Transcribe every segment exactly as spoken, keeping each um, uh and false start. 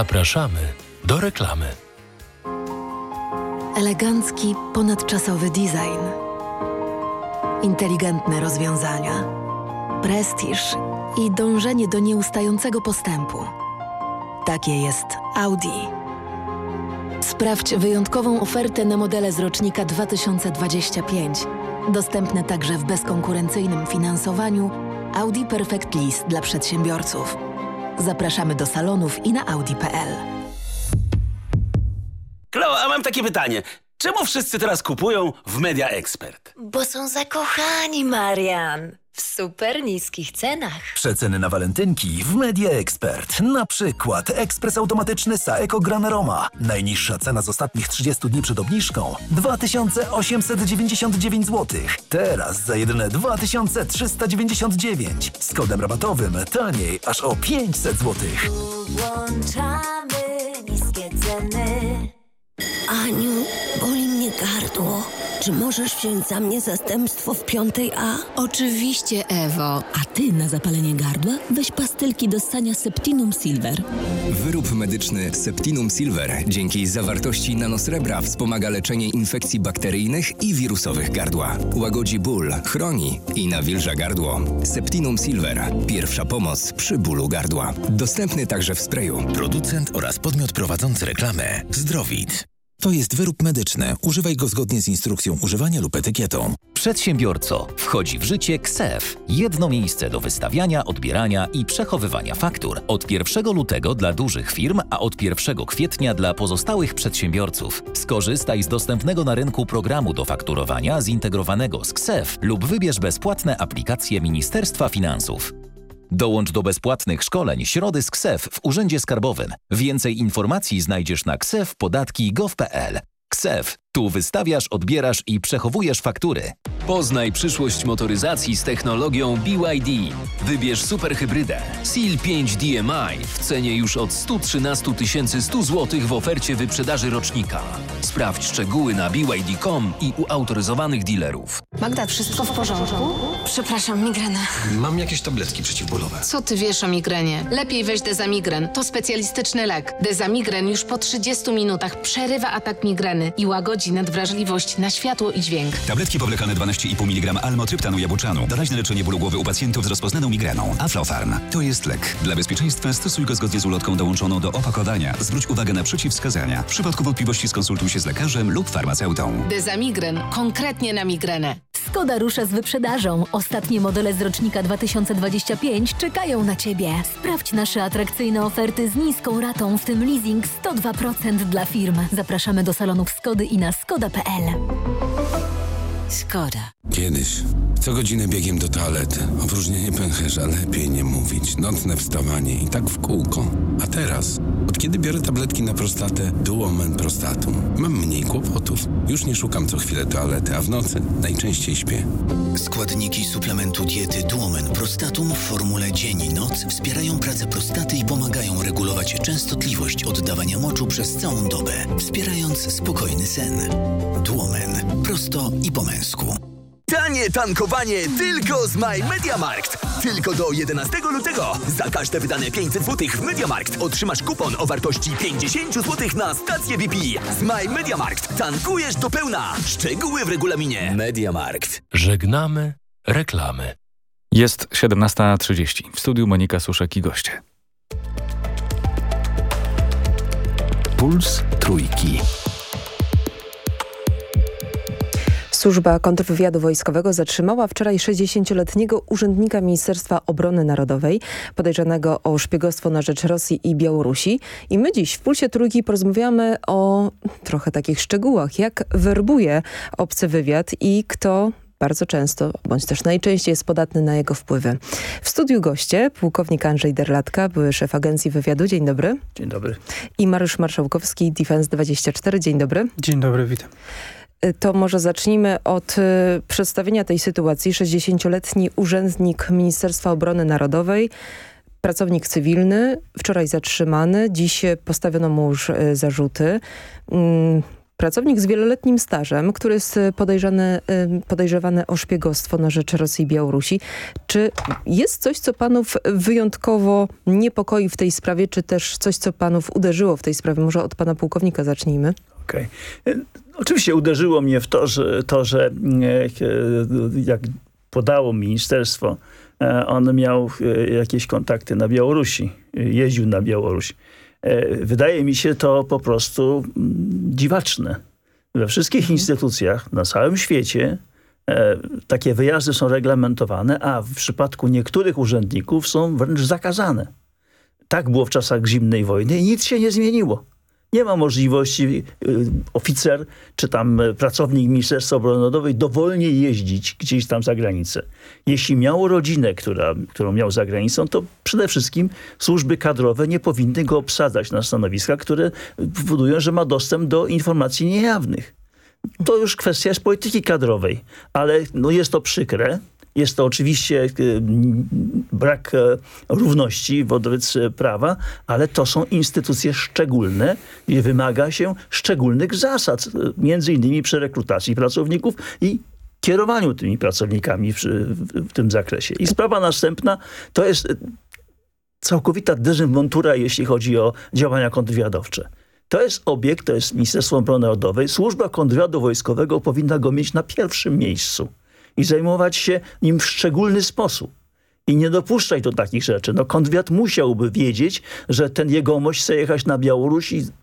Zapraszamy do reklamy. Elegancki, ponadczasowy design. Inteligentne rozwiązania. Prestiż i dążenie do nieustającego postępu. Takie jest Audi. Sprawdź wyjątkową ofertę na modele z rocznika dwa tysiące dwudziesty piąty. Dostępne także w bezkonkurencyjnym finansowaniu Audi Perfect Lease dla przedsiębiorców. Zapraszamy do salonów i na audi kropka p l. Klo, a mam takie pytanie. Czemu wszyscy teraz kupują w Media Expert? Bo są zakochani, Marian. W super niskich cenach. Przeceny na walentynki w Media Expert. Na przykład ekspres automatyczny Saeco Gran Aroma. Najniższa cena z ostatnich trzydziestu dni przed obniżką dwa tysiące osiemset dziewięćdziesiąt dziewięć złotych. Teraz za jedyne dwa tysiące trzysta dziewięćdziesiąt dziewięć. Z kodem rabatowym taniej aż o pięćset złotych. Włączamy niskie ceny. Aniu, boli mnie gardło. Czy możesz wziąć za mnie zastępstwo w piątej A? Oczywiście, Ewo. A ty na zapalenie gardła weź pastylki do ssania Septinum Silver. Wyrób medyczny Septinum Silver dzięki zawartości nanosrebra wspomaga leczenie infekcji bakteryjnych i wirusowych gardła. Łagodzi ból, chroni i nawilża gardło. Septinum Silver. Pierwsza pomoc przy bólu gardła. Dostępny także w sprayu. Producent oraz podmiot prowadzący reklamę Zdrowit. To jest wyrób medyczny. Używaj go zgodnie z instrukcją używania lub etykietą. Przedsiębiorco, wchodzi w życie KSEF. Jedno miejsce do wystawiania, odbierania i przechowywania faktur. Od pierwszego lutego dla dużych firm, a od pierwszego kwietnia dla pozostałych przedsiębiorców. Skorzystaj z dostępnego na rynku programu do fakturowania zintegrowanego z KSEF lub wybierz bezpłatne aplikacje Ministerstwa Finansów. Dołącz do bezpłatnych szkoleń Środy z KSEF w Urzędzie Skarbowym. Więcej informacji znajdziesz na ksef podatki kropka gov kropka p l. KSEF. Tu wystawiasz, odbierasz i przechowujesz faktury. Poznaj przyszłość motoryzacji z technologią B Y D. Wybierz superhybrydę Seal pięć D M I w cenie już od sto trzynaście tysięcy sto złotych w ofercie wyprzedaży rocznika. Sprawdź szczegóły na b y d kropka com i u autoryzowanych dealerów. Magda, wszystko w porządku? Przepraszam, migrena. Mam jakieś tabletki przeciwbólowe. Co ty wiesz o migrenie? Lepiej weź Dezamigren. To specjalistyczny lek. Dezamigren już po trzydziestu minutach przerywa atak migreny i łagodzi nadwrażliwość na światło i dźwięk. Tabletki powlekane dwanaście i pół miligrama almotryptanu jabłczanu. Doraźne leczenie bólu głowy u pacjentów z rozpoznaną migreną. Aflofarm. To jest lek. Dla bezpieczeństwa stosuj go zgodnie z ulotką dołączoną do opakowania. Zwróć uwagę na przeciwwskazania. W przypadku wątpliwości skonsultuj się z lekarzem lub farmaceutą. Dezamigren. Konkretnie na migrenę. Skoda rusza z wyprzedażą. Ostatnie modele z rocznika dwa tysiące dwudziesty piąty czekają na Ciebie. Sprawdź nasze atrakcyjne oferty z niską ratą, w tym leasing sto dwa procent dla firm. Zapraszamy do salonów Skody i na skoda kropka p l. Skoda. Kiedyś. Co godzinę biegiem do toalety. Opróżnienie pęcherza, lepiej nie mówić. Nocne wstawanie i tak w kółko. A teraz, od kiedy biorę tabletki na prostatę Duomen Prostatum, mam mniej kłopotów. Już nie szukam co chwilę toalety, a w nocy najczęściej śpię. Składniki suplementu diety Duomen Prostatum w formule dzień i noc wspierają pracę prostaty i pomagają regulować częstotliwość oddawania moczu przez całą dobę, wspierając spokojny sen. Duomen. Prosto i po męsku. Tanie tankowanie tylko z My MediaMarkt. Tylko do jedenastego lutego. Za każde wydane pięćset złotych w MediaMarkt otrzymasz kupon o wartości pięćdziesiąt złotych na stację B P. Z My MediaMarkt tankujesz do pełna. Szczegóły w regulaminie. MediaMarkt. Żegnamy reklamy. Jest siedemnasta trzydzieści. W studiu Monika Suszek i goście. Puls Trójki. Służba kontrwywiadu wojskowego zatrzymała wczoraj sześćdziesięcioletniego urzędnika Ministerstwa Obrony Narodowej podejrzanego o szpiegostwo na rzecz Rosji i Białorusi. I my dziś w Pulsie Trójki porozmawiamy o trochę takich szczegółach, jak werbuje obcy wywiad i kto bardzo często, bądź też najczęściej jest podatny na jego wpływy. W studiu goście pułkownik Andrzej Derlatka, były szef Agencji Wywiadu. Dzień dobry. Dzień dobry. I Mariusz Marszałkowski, Defense dwadzieścia cztery. Dzień dobry. Dzień dobry, witam. To może zacznijmy od y, przedstawienia tej sytuacji. sześćdziesięcioletni urzędnik Ministerstwa Obrony Narodowej, pracownik cywilny, wczoraj zatrzymany, dziś postawiono mu już y, zarzuty. Y, pracownik z wieloletnim stażem, który jest podejrzany, podejrzewany o szpiegostwo na rzecz Rosji i Białorusi. Czy jest coś, co panów wyjątkowo niepokoi w tej sprawie, czy też coś, co panów uderzyło w tej sprawie? Może od pana pułkownika zacznijmy. Okej. Okay. Oczywiście uderzyło mnie w to, że, to, że jak podało ministerstwo, on miał jakieś kontakty na Białorusi, jeździł na Białoruś. Wydaje mi się to po prostu dziwaczne. We wszystkich instytucjach na całym świecie e, takie wyjazdy są reglamentowane, a w przypadku niektórych urzędników są wręcz zakazane. Tak było w czasach zimnej wojny i nic się nie zmieniło. Nie ma możliwości y, oficer czy tam pracownik Ministerstwa Obrony Narodowej dowolnie jeździć gdzieś tam za granicę. Jeśli miał rodzinę, która, którą miał za granicą, to przede wszystkim służby kadrowe nie powinny go obsadzać na stanowiska, które powodują, że ma dostęp do informacji niejawnych. To już kwestia jest polityki kadrowej, ale no jest to przykre. Jest to oczywiście brak równości wobec prawa, ale to są instytucje szczególne, gdzie wymaga się szczególnych zasad, między innymi przy rekrutacji pracowników i kierowaniu tymi pracownikami w, w, w tym zakresie. I sprawa następna to jest całkowita dezynwoltura, jeśli chodzi o działania kontrwywiadowcze. To jest obiekt, to jest Ministerstwo Obrony Narodowej. Służba kontrwywiadu wojskowego powinna go mieć na pierwszym miejscu i zajmować się nim w szczególny sposób. I nie dopuszczać do takich rzeczy. No kontrwywiad musiałby wiedzieć, że ten jegomość chce jechać na Białoruś i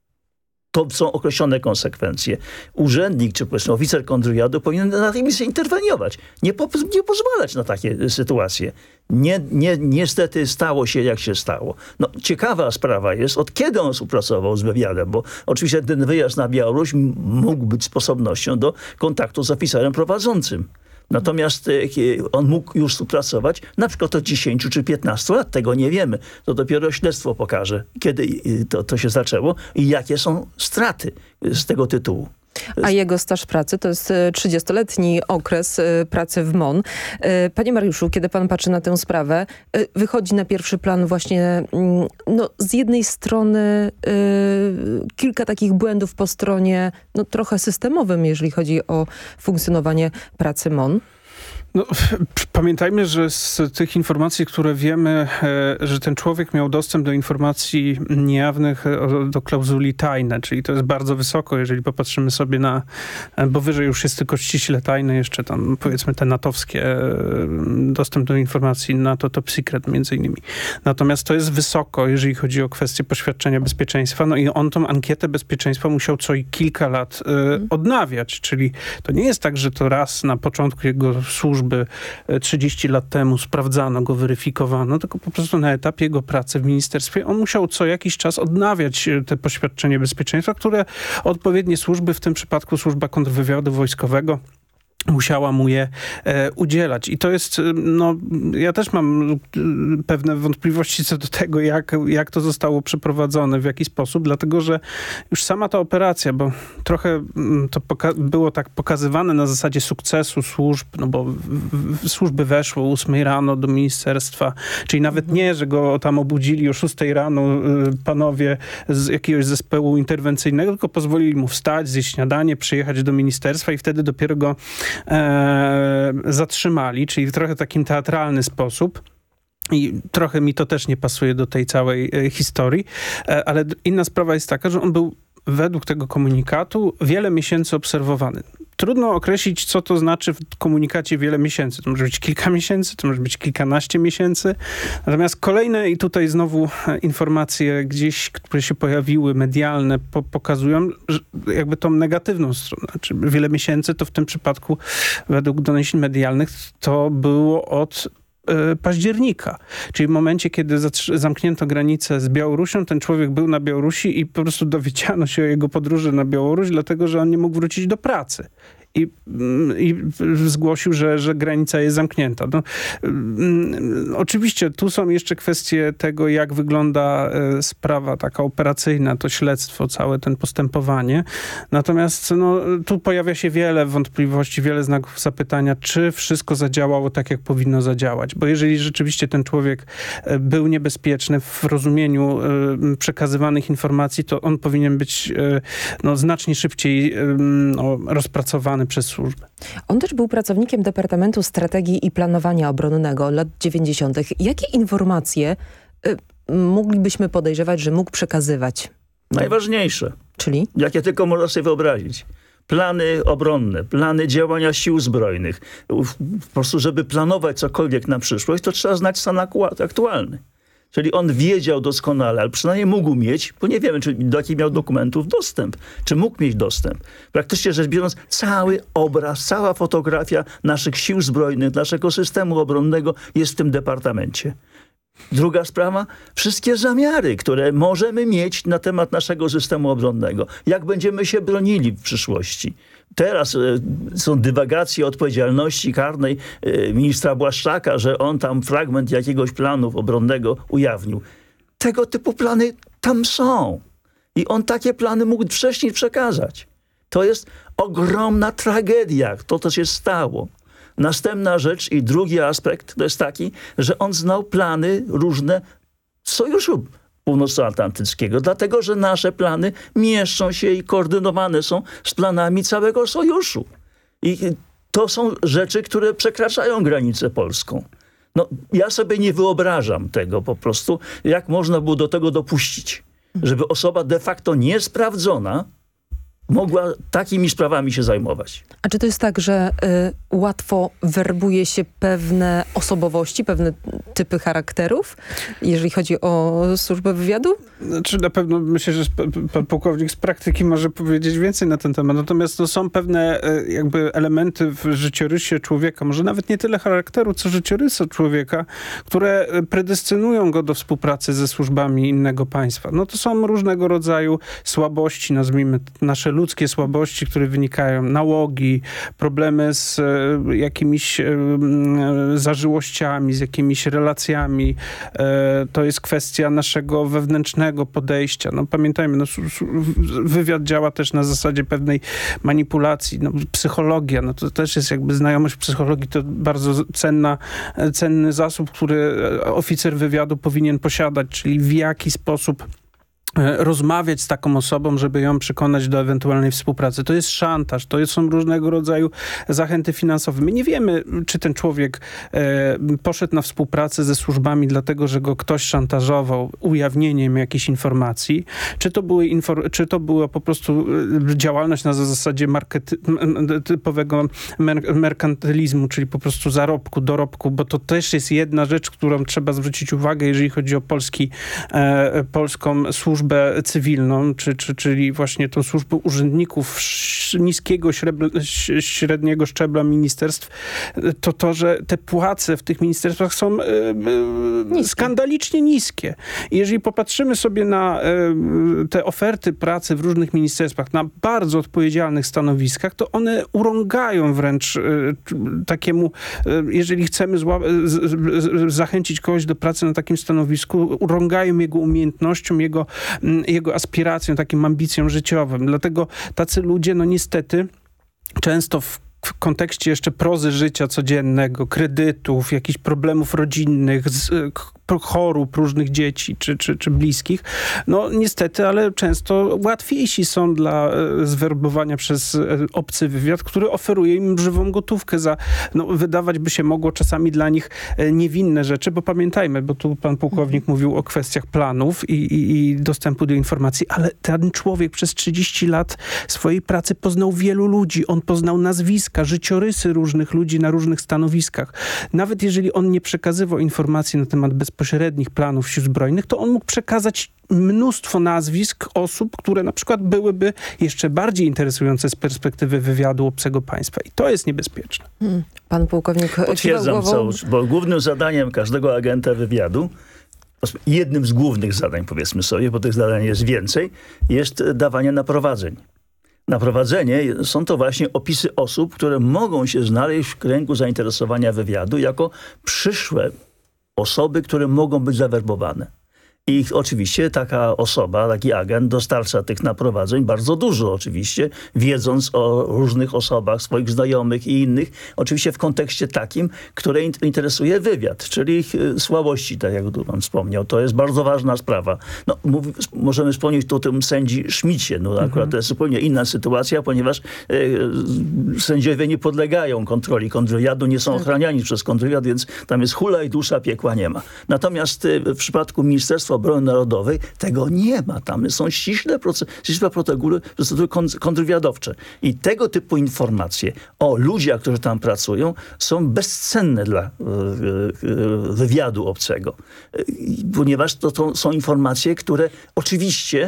to są określone konsekwencje. Urzędnik, czy powiedzmy oficer kontrwywiadu powinien natychmiast interweniować. Nie, po, nie pozwalać na takie sytuacje. Nie, nie, niestety stało się, jak się stało. No, ciekawa sprawa jest, od kiedy on współpracował z wywiadem, bo oczywiście ten wyjazd na Białoruś mógł być sposobnością do kontaktu z oficerem prowadzącym. Natomiast on mógł już współpracować na przykład od dziesięciu czy piętnastu lat. Tego nie wiemy. To dopiero śledztwo pokaże, kiedy to, to się zaczęło i jakie są straty z tego tytułu. A jego staż pracy to jest trzydziestoletni okres pracy w M O N. Panie Mariuszu, kiedy pan patrzy na tę sprawę, wychodzi na pierwszy plan właśnie no, z jednej strony y, kilka takich błędów po stronie no, trochę systemowym, jeżeli chodzi o funkcjonowanie pracy M O N. No, pamiętajmy, że z tych informacji, które wiemy, że ten człowiek miał dostęp do informacji niejawnych, do klauzuli tajne, czyli to jest bardzo wysoko, jeżeli popatrzymy sobie na, bo wyżej już jest tylko ściśle tajne, jeszcze tam powiedzmy te natowskie, dostęp do informacji NATO top secret między innymi. Natomiast to jest wysoko, jeżeli chodzi o kwestię poświadczenia bezpieczeństwa, no i on tą ankietę bezpieczeństwa musiał co i kilka lat y, odnawiać, czyli to nie jest tak, że to raz na początku jego służby trzydzieści lat temu sprawdzano go, weryfikowano, tylko po prostu na etapie jego pracy w ministerstwie on musiał co jakiś czas odnawiać te poświadczenie bezpieczeństwa, które odpowiednie służby, w tym przypadku służba kontrwywiadu wojskowego, musiała mu je e, udzielać. I to jest, no, ja też mam pewne wątpliwości co do tego, jak, jak to zostało przeprowadzone, w jaki sposób, dlatego, że już sama ta operacja, bo trochę to poka- było tak pokazywane na zasadzie sukcesu służb, no bo w, w, służby weszły o ósmej rano do ministerstwa, czyli nawet nie, że go tam obudzili o szóstej rano y, panowie z jakiegoś zespołu interwencyjnego, tylko pozwolili mu wstać, zjeść śniadanie, przyjechać do ministerstwa i wtedy dopiero go E, zatrzymali, czyli w trochę takim teatralny sposób. I trochę mi to też nie pasuje do tej całej e, historii, e, ale inna sprawa jest taka, że on był według tego komunikatu wiele miesięcy obserwowany. Trudno określić, co to znaczy w komunikacie wiele miesięcy. To może być kilka miesięcy, to może być kilkanaście miesięcy. Natomiast kolejne i tutaj znowu informacje gdzieś, które się pojawiły, medialne, po, pokazują że jakby tą negatywną stronę. Znaczy wiele miesięcy to w tym przypadku według doniesień medialnych to było od października. Czyli w momencie, kiedy zamknięto granicę z Białorusią, ten człowiek był na Białorusi i po prostu dowiedziano się o jego podróży na Białoruś, dlatego, że on nie mógł wrócić do pracy. i, i zgłosił, że, że granica jest zamknięta. No, oczywiście tu są jeszcze kwestie tego, jak wygląda sprawa taka operacyjna, to śledztwo, całe ten postępowanie. Natomiast no, tu pojawia się wiele wątpliwości, wiele znaków zapytania, czy wszystko zadziałało tak, jak powinno zadziałać. Bo jeżeli rzeczywiście ten człowiek był niebezpieczny w rozumieniu przekazywanych informacji, to on powinien być no, znacznie szybciej no, rozpracowany przez służbę. On też był pracownikiem Departamentu Strategii i Planowania Obronnego lat dziewięćdziesiątych. Jakie informacje y, moglibyśmy podejrzewać, że mógł przekazywać? Najważniejsze. Czyli? Jakie tylko można sobie wyobrazić. Plany obronne, plany działania sił zbrojnych. Po prostu, żeby planować cokolwiek na przyszłość, to trzeba znać stan aktualny. Czyli on wiedział doskonale, ale przynajmniej mógł mieć, bo nie wiemy, czy do jakich miał dokumentów dostęp, czy mógł mieć dostęp. Praktycznie rzecz biorąc, cały obraz, cała fotografia naszych sił zbrojnych, naszego systemu obronnego jest w tym departamencie. Druga sprawa, wszystkie zamiary, które możemy mieć na temat naszego systemu obronnego. Jak będziemy się bronili w przyszłości. Teraz y, są dywagacje odpowiedzialności karnej y, ministra Błaszczaka, że on tam fragment jakiegoś planu obronnego ujawnił. Tego typu plany tam są. I on takie plany mógł wcześniej przekazać. To jest ogromna tragedia, to co się stało. Następna rzecz i drugi aspekt to jest taki, że on znał plany różne Sojuszu Północnoatlantyckiego, dlatego że nasze plany mieszczą się i koordynowane są z planami całego Sojuszu. I to są rzeczy, które przekraczają granicę polską. No, ja sobie nie wyobrażam tego po prostu, jak można było do tego dopuścić, żeby osoba de facto niesprawdzona mogła takimi sprawami się zajmować. A czy to jest tak, że y, łatwo werbuje się pewne osobowości, pewne typy charakterów, jeżeli chodzi o służbę wywiadu? Znaczy na pewno myślę, że pan pułkownik z praktyki może powiedzieć więcej na ten temat. Natomiast to są pewne jakby elementy w życiorysie człowieka, może nawet nie tyle charakteru, co życiorysu człowieka, które predestynują go do współpracy ze służbami innego państwa. No to są różnego rodzaju słabości, nazwijmy nasze ludzkie słabości, które wynikają, nałogi, problemy z e, jakimiś e, zażyłościami, z jakimiś relacjami. E, to jest kwestia naszego wewnętrznego podejścia. No pamiętajmy, no, wywiad działa też na zasadzie pewnej manipulacji. No, psychologia, no to też jest jakby znajomość psychologii, to bardzo cenna, cenny zasób, który oficer wywiadu powinien posiadać, czyli w jaki sposób rozmawiać z taką osobą, żeby ją przekonać do ewentualnej współpracy. To jest szantaż, to są różnego rodzaju zachęty finansowe. My nie wiemy, czy ten człowiek e, poszedł na współpracę ze służbami dlatego, że go ktoś szantażował ujawnieniem jakichś informacji, czy to, były infor- czy to była po prostu działalność na zasadzie markety- typowego mer- merkantylizmu, czyli po prostu zarobku, dorobku, bo to też jest jedna rzecz, którą trzeba zwrócić uwagę, jeżeli chodzi o polski, e, polską służbę cywilną, czy, czy, czyli właśnie tą służbę urzędników niskiego, średniego szczebla ministerstw, to to, że te płace w tych ministerstwach są e, e, skandalicznie niskie. I jeżeli popatrzymy sobie na e, te oferty pracy w różnych ministerstwach, na bardzo odpowiedzialnych stanowiskach, to one urągają wręcz e, takiemu, e, jeżeli chcemy zła, z, z, zachęcić kogoś do pracy na takim stanowisku, urągają jego umiejętnościom, jego jego aspiracjom, takim ambicjom życiowym. Dlatego tacy ludzie, no niestety, często w w kontekście jeszcze prozy życia codziennego, kredytów, jakichś problemów rodzinnych, z, chorób różnych dzieci czy, czy, czy bliskich, no niestety, ale często łatwiejsi są dla e, zwerbowania przez e, obcy wywiad, który oferuje im żywą gotówkę za, no wydawać by się mogło czasami dla nich e, niewinne rzeczy, bo pamiętajmy, bo tu pan pułkownik mówił o kwestiach planów i, i, i dostępu do informacji, ale ten człowiek przez trzydzieści lat swojej pracy poznał wielu ludzi, on poznał nazwiska, życiorysy różnych ludzi na różnych stanowiskach. Nawet jeżeli on nie przekazywał informacji na temat bezpośrednich planów sił zbrojnych, to on mógł przekazać mnóstwo nazwisk osób, które na przykład byłyby jeszcze bardziej interesujące z perspektywy wywiadu obcego państwa. I to jest niebezpieczne. Hmm. Pan pułkownik Potwierdzam całość, bo głównym zadaniem każdego agenta wywiadu, jednym z głównych zadań, powiedzmy sobie, bo tych zadań jest więcej, jest dawanie naprowadzeń. na prowadzenie są to właśnie opisy osób, które mogą się znaleźć w kręgu zainteresowania wywiadu jako przyszłe osoby, które mogą być zawerbowane. I oczywiście taka osoba, taki agent dostarcza tych naprowadzeń bardzo dużo oczywiście, wiedząc o różnych osobach, swoich znajomych i innych, oczywiście w kontekście takim, które interesuje wywiad, czyli ich słabości, tak jak tu pan wspomniał. To jest bardzo ważna sprawa. No, mów, możemy wspomnieć tu o tym sędzi Szmicie. No, akurat mhm. to jest zupełnie inna sytuacja, ponieważ e, sędziowie nie podlegają kontroli kontrwywiadu, nie są ochraniani przez kontrwywiad, więc tam jest hula i dusza, piekła nie ma. Natomiast e, w przypadku Ministerstwa Obrony Narodowej tego nie ma. Tam są ściśle, ściśle procedury, procedury kontrwywiadowcze. I tego typu informacje o ludziach, którzy tam pracują, są bezcenne dla y, y, wywiadu obcego. Y, ponieważ to, to są informacje, które oczywiście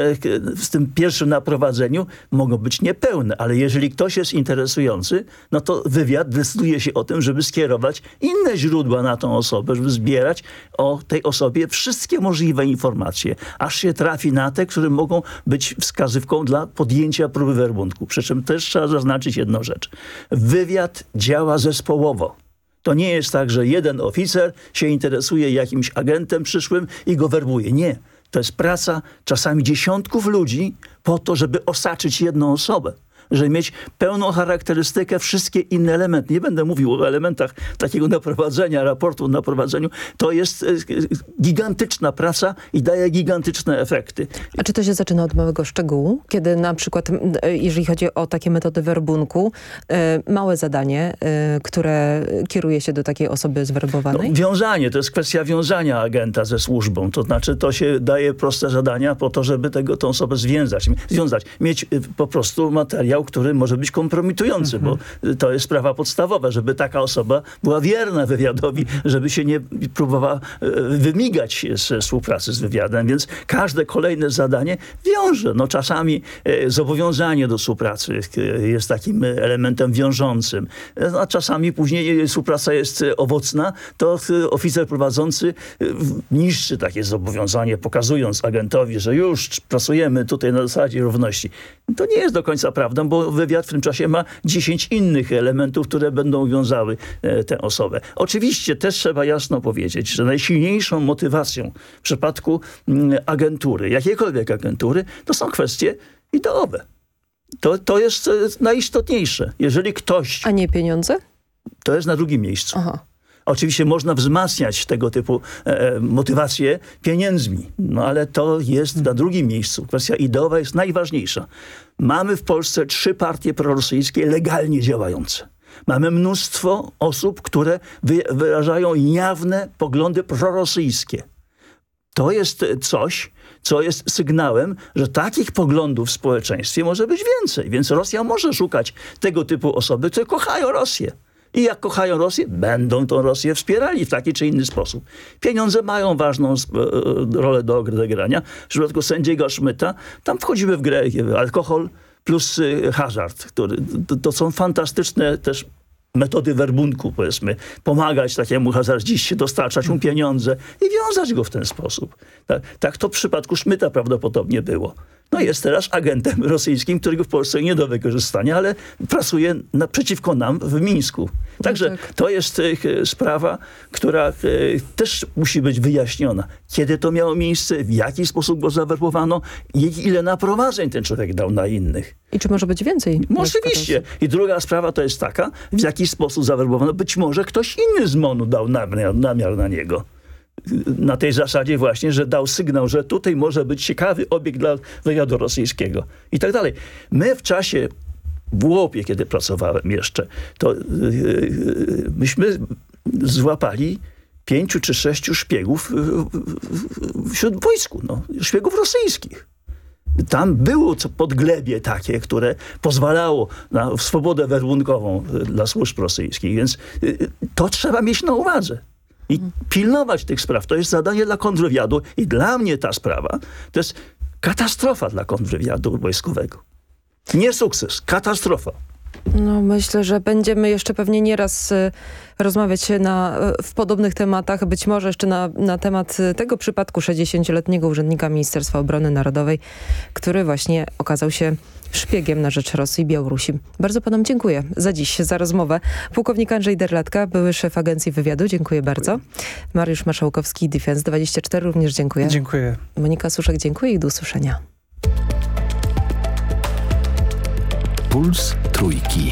y, w tym pierwszym naprowadzeniu mogą być niepełne, ale jeżeli ktoś jest interesujący, no to wywiad decyduje się o tym, żeby skierować inne źródła na tą osobę, żeby zbierać o tej osobie wszystkie możliwe informacje, aż się trafi na te, które mogą być wskazówką dla podjęcia próby werbunku. Przy czym też trzeba zaznaczyć jedną rzecz. Wywiad działa zespołowo. To nie jest tak, że jeden oficer się interesuje jakimś agentem przyszłym i go werbuje. Nie. To jest praca czasami dziesiątków ludzi po to, żeby osaczyć jedną osobę. Żeby mieć pełną charakterystykę, wszystkie inne elementy. Nie będę mówił o elementach takiego naprowadzenia, raportu o naprowadzeniu. To jest e, gigantyczna praca i daje gigantyczne efekty. A czy to się zaczyna od małego szczegółu? Kiedy na przykład, jeżeli chodzi o takie metody werbunku, e, małe zadanie, e, które kieruje się do takiej osoby zwerbowanej? No, wiązanie, to jest kwestia wiązania agenta ze służbą. To znaczy to się daje proste zadania po to, żeby tego, tą osobę związać. Związać. Mieć e, po prostu materiał, który może być kompromitujący, mhm. bo to jest sprawa podstawowa, żeby taka osoba była wierna wywiadowi, żeby się nie próbowała wymigać z współpracy z wywiadem, więc każde kolejne zadanie wiąże. No czasami zobowiązanie do współpracy jest takim elementem wiążącym, a czasami później współpraca jest owocna, to oficer prowadzący niszczy takie zobowiązanie, pokazując agentowi, że już pracujemy tutaj na zasadzie równości. To nie jest do końca prawdą, bo wywiad w tym czasie ma dziesięć innych elementów, które będą wiązały e, tę osobę. Oczywiście też trzeba jasno powiedzieć, że najsilniejszą motywacją w przypadku m, agentury, jakiejkolwiek agentury, to są kwestie ideowe. To, to jest e, najistotniejsze. Jeżeli ktoś... A nie pieniądze? To jest na drugim miejscu. Aha. Oczywiście można wzmacniać tego typu e, motywacje pieniędzmi, no ale to jest na drugim miejscu. Kwestia ideowa jest najważniejsza. Mamy w Polsce trzy partie prorosyjskie legalnie działające. Mamy mnóstwo osób, które wy, wyrażają jawne poglądy prorosyjskie. To jest coś, co jest sygnałem, że takich poglądów w społeczeństwie może być więcej. Więc Rosja może szukać tego typu osoby, które kochają Rosję. I jak kochają Rosję, będą tą Rosję wspierali w taki czy inny sposób. Pieniądze mają ważną e, rolę do odegrania. W przypadku sędziego Szmyta, tam wchodzimy w grę alkohol plus e, hazard. Który, to, to są fantastyczne też metody werbunku, powiedzmy. Pomagać takiemu hazardziście, dostarczać mu pieniądze i wiązać go w ten sposób. Tak, tak to w przypadku Szmyta prawdopodobnie było. No jest teraz agentem rosyjskim, którego w Polsce nie do wykorzystania, ale pracuje naprzeciwko nam w Mińsku. Także no tak. To jest e, sprawa, która e, też musi być wyjaśniona. Kiedy to miało miejsce, w jaki sposób go zawerbowano i ile naprowadzeń ten człowiek dał na innych. I czy może być więcej? No, oczywiście. I druga sprawa to jest taka, w jaki sposób zawerbowano. Być może ktoś inny z MON-u dał namiar, namiar na niego. Na tej zasadzie właśnie, że dał sygnał, że tutaj może być ciekawy obiekt dla wywiadu rosyjskiego i tak dalej. My w czasie w Łopie, kiedy pracowałem jeszcze, to yy, myśmy złapali pięciu czy sześciu szpiegów wśród wojsku, no, szpiegów rosyjskich. Tam było podglebie takie, które pozwalało na swobodę werbunkową dla służb rosyjskich, więc yy, to trzeba mieć na uwadze. I pilnować tych spraw. To jest zadanie dla kontrwywiadu i dla mnie ta sprawa to jest katastrofa dla kontrwywiadu wojskowego. Nie sukces, katastrofa. No myślę, że będziemy jeszcze pewnie nieraz y, rozmawiać na, w podobnych tematach, być może jeszcze na, na temat tego przypadku sześćdziesięcioletniego urzędnika Ministerstwa Obrony Narodowej, który właśnie okazał się szpiegiem na rzecz Rosji i Białorusi. Bardzo panom dziękuję za dziś, za rozmowę. Pułkownik Andrzej Derlatka, były szef Agencji Wywiadu, dziękuję bardzo. Mariusz Marszałkowski, Defense dwadzieścia cztery, również dziękuję. Dziękuję. Monika Suszek, dziękuję i do usłyszenia. Puls Trójki.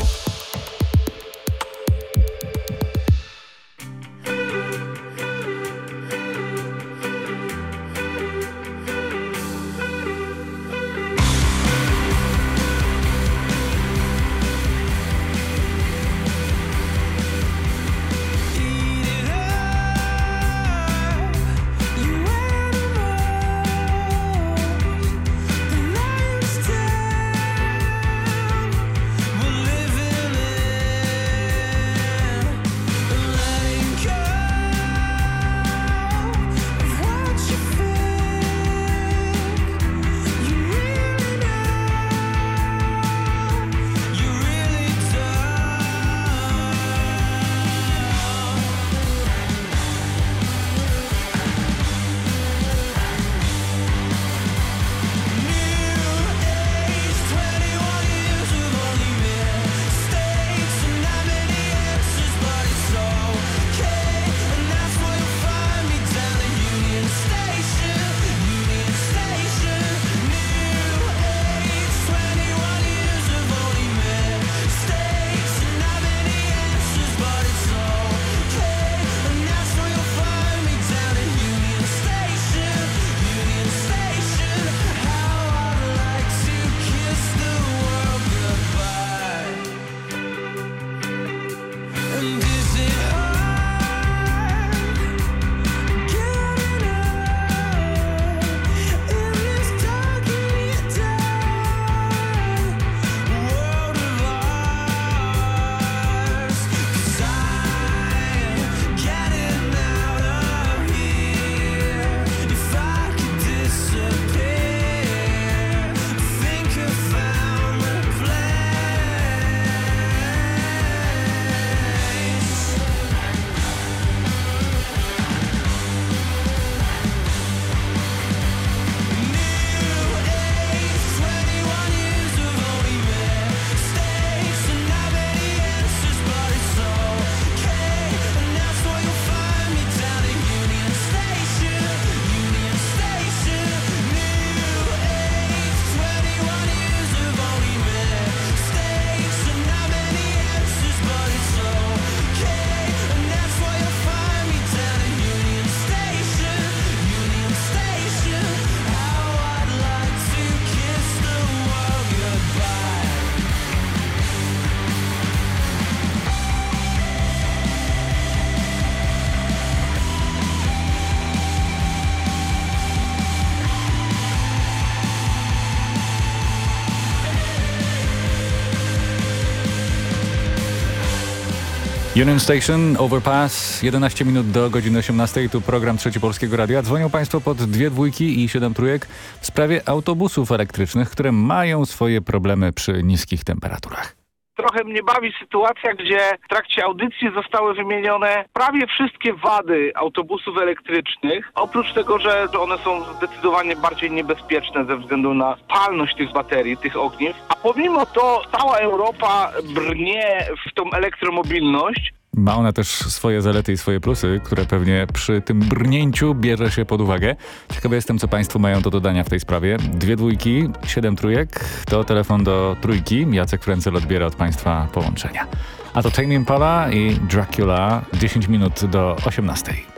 Union Station, Overpass, jedenaście minut do godziny osiemnastej, tu program Trzeci Polskiego Radia. Dzwonią Państwo pod dwie dwójki i siedem trójek w sprawie autobusów elektrycznych, które mają swoje problemy przy niskich temperaturach. Trochę mnie bawi sytuacja, gdzie w trakcie audycji zostały wymienione prawie wszystkie wady autobusów elektrycznych. Oprócz tego, że one są zdecydowanie bardziej niebezpieczne ze względu na spalność tych baterii, tych ogniw. A pomimo to cała Europa brnie w tą elektromobilność. Ma ona też swoje zalety i swoje plusy, które pewnie przy tym brnięciu bierze się pod uwagę. Ciekawy jestem, co Państwo mają do dodania w tej sprawie. Dwie dwójki, siedem trójek, to telefon do trójki. Jacek Frencel odbiera od Państwa połączenia. A to Tame Impala i Dracula, dziesięć minut do osiemnastej.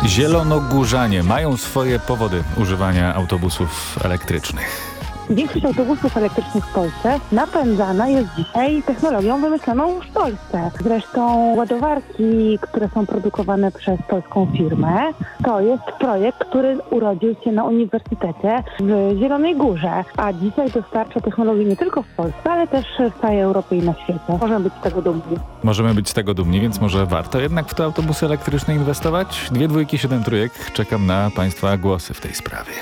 Zielonogórzanie mają swoje powody używania autobusów elektrycznych. Większość autobusów elektrycznych w Polsce napędzana jest dzisiaj technologią wymyśloną w Polsce. Zresztą ładowarki, które są produkowane przez polską firmę, to jest projekt, który urodził się na Uniwersytecie w Zielonej Górze, a dzisiaj dostarcza technologii nie tylko w Polsce, ale też w całej Europie i na świecie. Możemy być z tego dumni. Możemy być z tego dumni, więc może warto jednak w te autobusy elektryczne inwestować? Dwie dwójki, siedem trójek. Czekam na Państwa głosy w tej sprawie.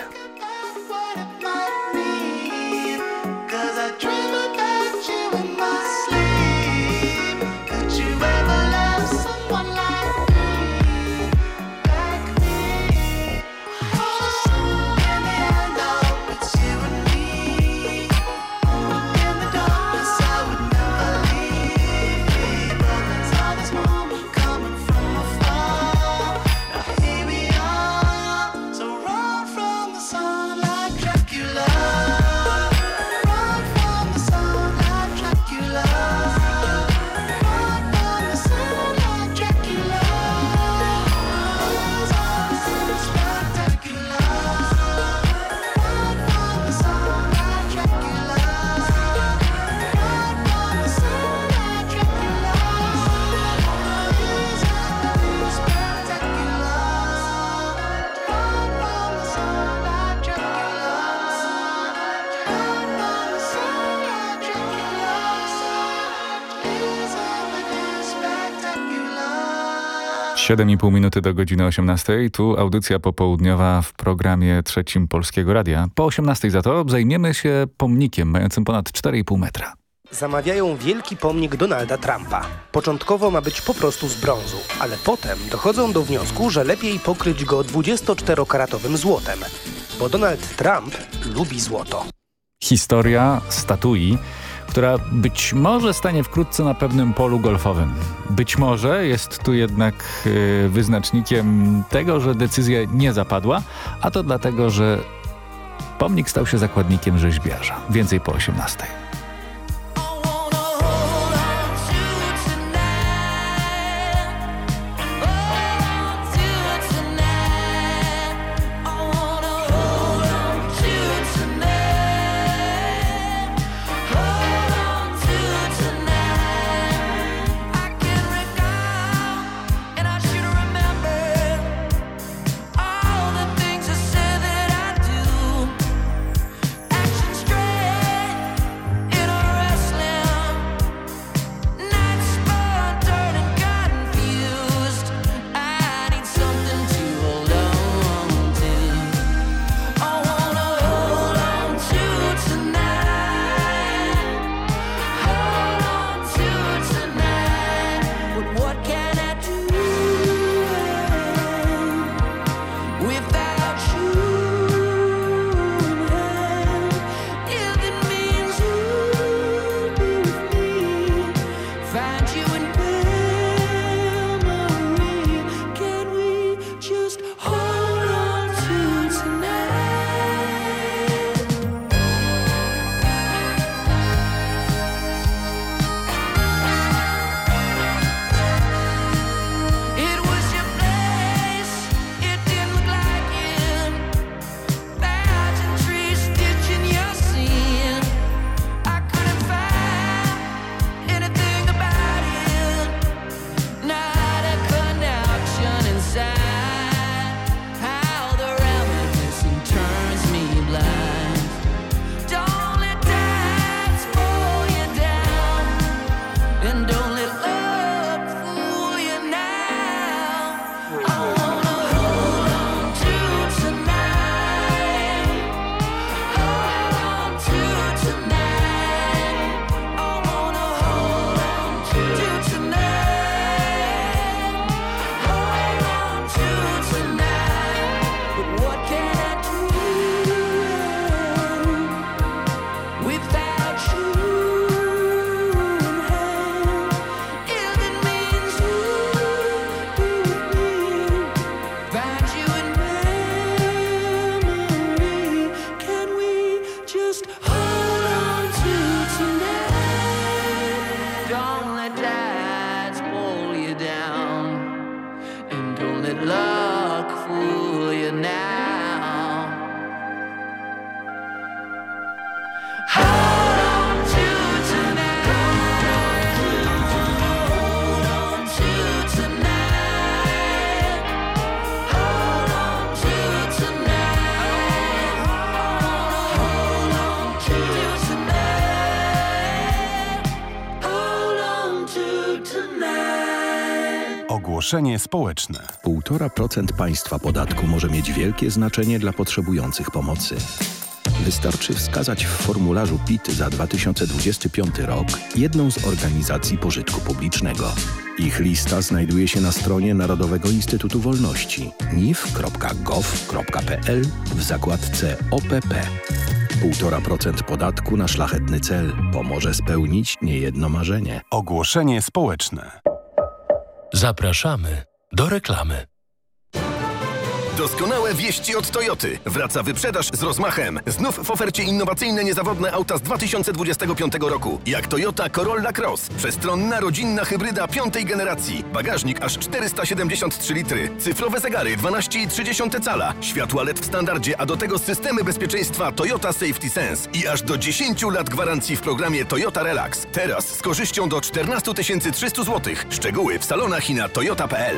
siedem i pół minuty do godziny osiemnastej. Tu audycja popołudniowa w programie trzecim Polskiego Radia. Po osiemnastej za to zajmiemy się pomnikiem mającym ponad cztery i pół metra. Zamawiają wielki pomnik Donalda Trumpa. Początkowo ma być po prostu z brązu, ale potem dochodzą do wniosku, że lepiej pokryć go dwudziestoczterokaratowym złotem, bo Donald Trump lubi złoto. Historia statui, która być może stanie wkrótce na pewnym polu golfowym. Być może jest tu jednak yy, wyznacznikiem tego, że decyzja nie zapadła, a to dlatego, że pomnik stał się zakładnikiem rzeźbiarza. Więcej po osiemnastej. Luck you now. Hold on to tonight. Hold on to tonight. Hold on to tonight. Hold on to tonight. Hold on to tonight. Ogłoszenie społeczne. Półtora procent państwa podatku może mieć wielkie znaczenie dla potrzebujących pomocy. Wystarczy wskazać w formularzu P I T za dwa tysiące dwudziesty piąty rok jedną z organizacji pożytku publicznego. Ich lista znajduje się na stronie Narodowego Instytutu Wolności n i f kropka gov kropka p l w zakładce O P P. Półtora procent podatku na szlachetny cel pomoże spełnić niejedno marzenie. Ogłoszenie społeczne. Zapraszamy do reklamy. Doskonałe wieści od Toyoty. Wraca wyprzedaż z rozmachem. Znów w ofercie innowacyjne, niezawodne auta z dwa tysiące dwudziestego piątego roku. Jak Toyota Corolla Cross. Przestronna, rodzinna hybryda piątej generacji. Bagażnik aż czterysta siedemdziesiąt trzy litry. Cyfrowe zegary dwanaście przecinek trzy cala. Światła L E D w standardzie, a do tego systemy bezpieczeństwa Toyota Safety Sense. I aż do dziesięć lat gwarancji w programie Toyota Relax. Teraz z korzyścią do czternaście tysięcy trzysta złotych. Szczegóły w salonach i na toyota kropka p l.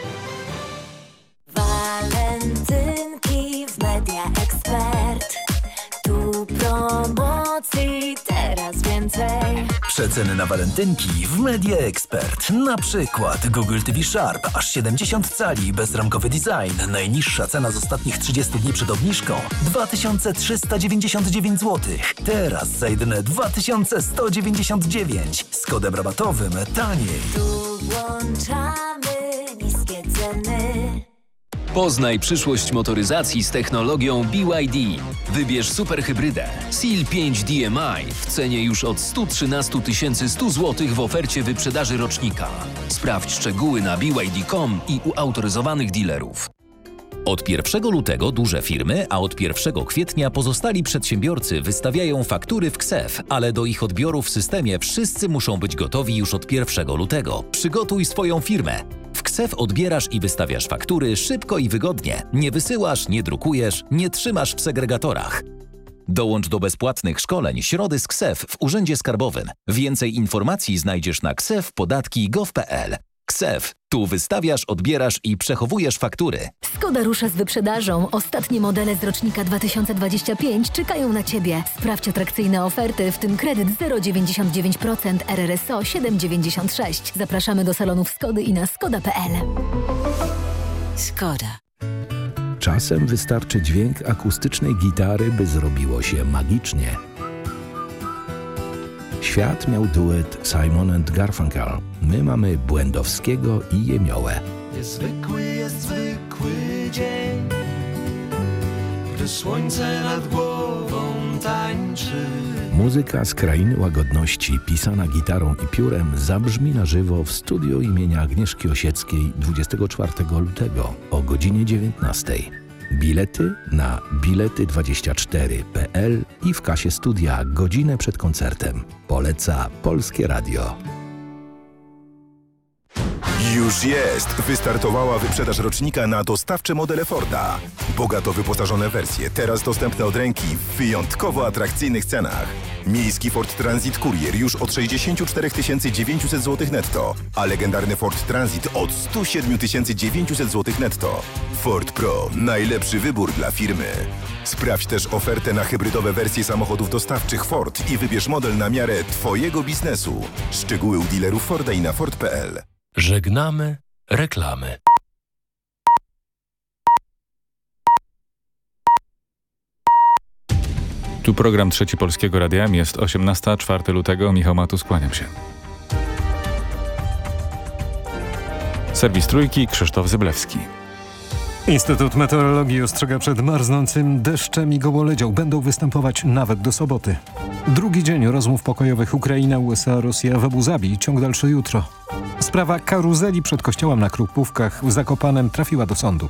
Walentynki w Media Expert. Tu promocji teraz więcej. Przeceny na walentynki w Media Expert. Na przykład Google T V Sharp aż siedemdziesiąt cali, bezramkowy design. Najniższa cena z ostatnich trzydziestu dni przed obniżką dwa tysiące trzysta dziewięćdziesiąt dziewięć złotych. Teraz za jedyne dwa tysiące sto dziewięćdziesiąt dziewięć. Z kodem rabatowym taniej. Tu włączamy niskie ceny. Poznaj przyszłość motoryzacji z technologią B Y D. Wybierz superhybrydę Seal pięć D M I w cenie już od sto trzynaście tysięcy sto złotych w ofercie wyprzedaży rocznika. Sprawdź szczegóły na b y d kropka com i u autoryzowanych dealerów. Od pierwszego lutego duże firmy, a od pierwszego kwietnia pozostali przedsiębiorcy wystawiają faktury w K S E F, ale do ich odbioru w systemie wszyscy muszą być gotowi już od pierwszego lutego. Przygotuj swoją firmę. W K S E F odbierasz i wystawiasz faktury szybko i wygodnie. Nie wysyłasz, nie drukujesz, nie trzymasz w segregatorach. Dołącz do bezpłatnych szkoleń Środy z K S E F w Urzędzie Skarbowym. Więcej informacji znajdziesz na ksef podatki kropka gov kropka p l. K S E F. Tu wystawiasz, odbierasz i przechowujesz faktury. Skoda rusza z wyprzedażą. Ostatnie modele z rocznika dwa tysiące dwudziestego piątego czekają na Ciebie. Sprawdź atrakcyjne oferty, w tym kredyt zero przecinek dziewięćdziesiąt dziewięć procent, R R S O siedem przecinek dziewięćdziesiąt sześć. Zapraszamy do salonów Skody i na skoda kropka p l. Skoda. Czasem wystarczy dźwięk akustycznej gitary, by zrobiło się magicznie. Świat miał duet Simon and Garfunkel. My mamy Błędowskiego i Jemiołę. Niezwykły jest zwykły dzień, gdy słońce nad głową tańczy. Muzyka z krainy łagodności, pisana gitarą i piórem, zabrzmi na żywo w studiu imienia Agnieszki Osieckiej dwudziestego czwartego lutego o godzinie dziewiętnastej. Bilety na bilety dwadzieścia cztery kropka p l i w kasie studia godzinę przed koncertem. Poleca Polskie Radio. Już jest! Wystartowała wyprzedaż rocznika na dostawcze modele Forda. Bogato wyposażone wersje, teraz dostępne od ręki w wyjątkowo atrakcyjnych cenach. Miejski Ford Transit Courier już od sześćdziesiąt cztery tysiące dziewięćset złotych netto, a legendarny Ford Transit od sto siedem tysięcy dziewięćset złotych netto. Ford Pro – najlepszy wybór dla firmy. Sprawdź też ofertę na hybrydowe wersje samochodów dostawczych Ford i wybierz model na miarę Twojego biznesu. Szczegóły u dealerów Forda i na ford kropka p l. Żegnamy reklamy. Tu program Trzeci Polskiego Radia. Jest osiemnasta, czwartego lutego. Michał Matus, kłaniam się. Serwis Trójki, Krzysztof Zyblewski. Instytut Meteorologii ostrzega przed marznącym deszczem i gołoledzią. Będą występować nawet do soboty. Drugi dzień rozmów pokojowych Ukraina, U S A, Rosja w Abu Zabi. Ciąg dalszy jutro. Sprawa karuzeli przed kościołem na Krupówkach w Zakopanem trafiła do sądu.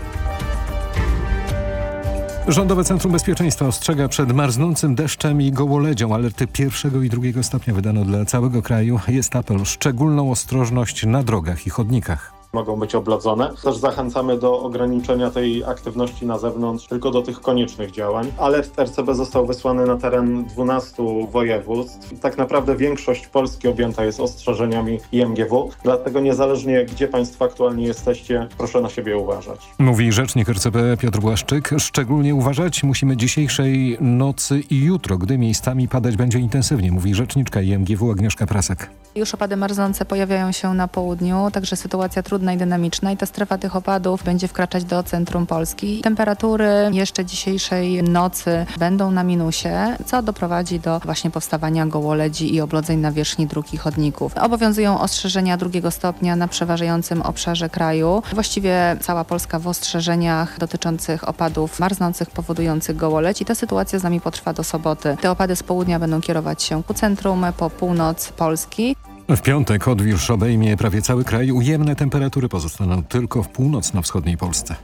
Rządowe Centrum Bezpieczeństwa ostrzega przed marznącym deszczem i gołoledzią. Alerty pierwszego i drugiego stopnia wydano dla całego kraju. Jest apel o szczególną ostrożność na drogach i chodnikach. mogą być oblodzone. Też zachęcamy do ograniczenia tej aktywności na zewnątrz tylko do tych koniecznych działań. Alert R C B został wysłany na teren dwunastu województw. Tak naprawdę większość Polski objęta jest ostrzeżeniami I M G W, dlatego niezależnie gdzie Państwo aktualnie jesteście, proszę na siebie uważać. Mówi rzecznik R C B Piotr Błaszczyk. Szczególnie uważać musimy dzisiejszej nocy i jutro, gdy miejscami padać będzie intensywnie, mówi rzeczniczka I M G W Agnieszka Prasek. Już opady marznące pojawiają się na południu, także sytuacja trudna i dynamiczna i ta strefa tych opadów będzie wkraczać do centrum Polski. Temperatury jeszcze dzisiejszej nocy będą na minusie, co doprowadzi do właśnie powstawania gołoledzi i oblodzeń nawierzchni dróg i chodników. Obowiązują ostrzeżenia drugiego stopnia na przeważającym obszarze kraju. Właściwie cała Polska w ostrzeżeniach dotyczących opadów marznących powodujących gołoledź i ta sytuacja z nami potrwa do soboty. Te opady z południa będą kierować się ku centrum, po północ Polski. W piątek odwilż obejmie prawie cały kraj. Ujemne temperatury pozostaną tylko w północno-wschodniej Polsce.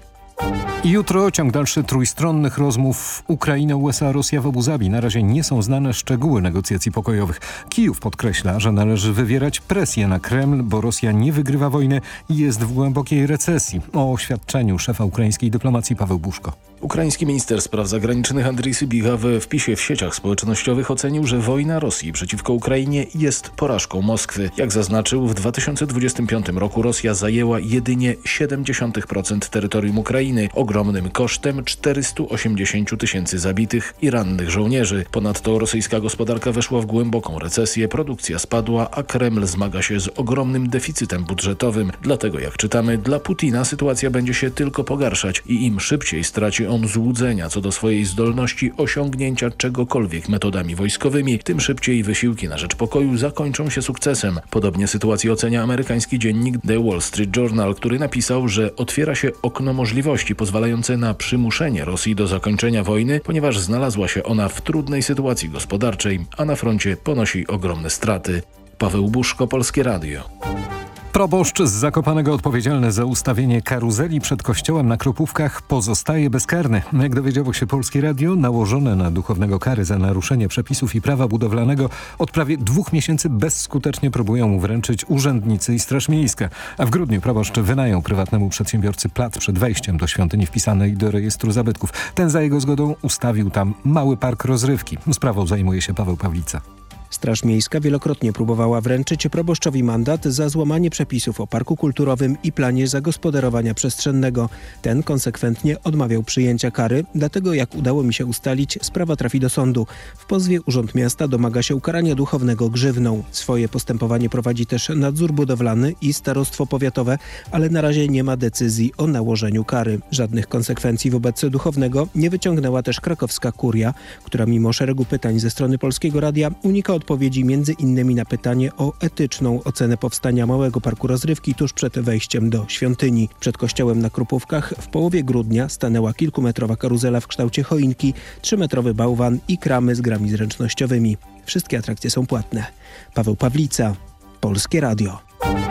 I jutro ciąg dalszy trójstronnych rozmów Ukraina, U S A, Rosja w Abu Zabi. Na razie nie są znane szczegóły negocjacji pokojowych. Kijów podkreśla, że należy wywierać presję na Kreml, bo Rosja nie wygrywa wojny i jest w głębokiej recesji. O oświadczeniu szefa ukraińskiej dyplomacji Paweł Buszko. Ukraiński minister spraw zagranicznych Andrii Sybiha we wpisie w sieciach społecznościowych ocenił, że wojna Rosji przeciwko Ukrainie jest porażką Moskwy. Jak zaznaczył, w dwa tysiące dwudziestym piątym roku Rosja zajęła jedynie siedem dziesiątych procent terytorium Ukrainy, ogromnym kosztem czterysta osiemdziesiąt tysięcy zabitych i rannych żołnierzy. Ponadto rosyjska gospodarka weszła w głęboką recesję, produkcja spadła, a Kreml zmaga się z ogromnym deficytem budżetowym. Dlatego, jak czytamy, dla Putina sytuacja będzie się tylko pogarszać i im szybciej straci on złudzenia co do swojej zdolności osiągnięcia czegokolwiek metodami wojskowymi, tym szybciej wysiłki na rzecz pokoju zakończą się sukcesem. Podobnie sytuację ocenia amerykański dziennik The Wall Street Journal, który napisał, że otwiera się okno możliwości pozwalające na przymuszenie Rosji do zakończenia wojny, ponieważ znalazła się ona w trudnej sytuacji gospodarczej, a na froncie ponosi ogromne straty. Paweł Buszko, Polskie Radio. Proboszcz z Zakopanego odpowiedzialny za ustawienie karuzeli przed kościołem na Kropówkach pozostaje bezkarny. Jak dowiedziało się Polskie Radio, nałożone na duchownego kary za naruszenie przepisów i prawa budowlanego od prawie dwóch miesięcy bezskutecznie próbują mu wręczyć urzędnicy i Straż Miejska. A w grudniu proboszcz wynajął prywatnemu przedsiębiorcy plac przed wejściem do świątyni wpisanej do rejestru zabytków. Ten za jego zgodą ustawił tam mały park rozrywki. Sprawą zajmuje się Paweł Pawlica. Straż Miejska wielokrotnie próbowała wręczyć proboszczowi mandat za złamanie przepisów o parku kulturowym i planie zagospodarowania przestrzennego. Ten konsekwentnie odmawiał przyjęcia kary, dlatego jak udało mi się ustalić, sprawa trafi do sądu. W pozwie Urząd Miasta domaga się ukarania duchownego grzywną. Swoje postępowanie prowadzi też nadzór budowlany i starostwo powiatowe, ale na razie nie ma decyzji o nałożeniu kary. Żadnych konsekwencji wobec duchownego nie wyciągnęła też krakowska kuria, która mimo szeregu pytań ze strony Polskiego Radia unika odpowiedzi między innymi na pytanie o etyczną ocenę powstania małego parku rozrywki tuż przed wejściem do świątyni. Przed kościołem na Krupówkach w połowie grudnia stanęła kilkumetrowa karuzela w kształcie choinki, trzymetrowy bałwan i kramy z grami zręcznościowymi. Wszystkie atrakcje są płatne. Paweł Pawlica, Polskie Radio.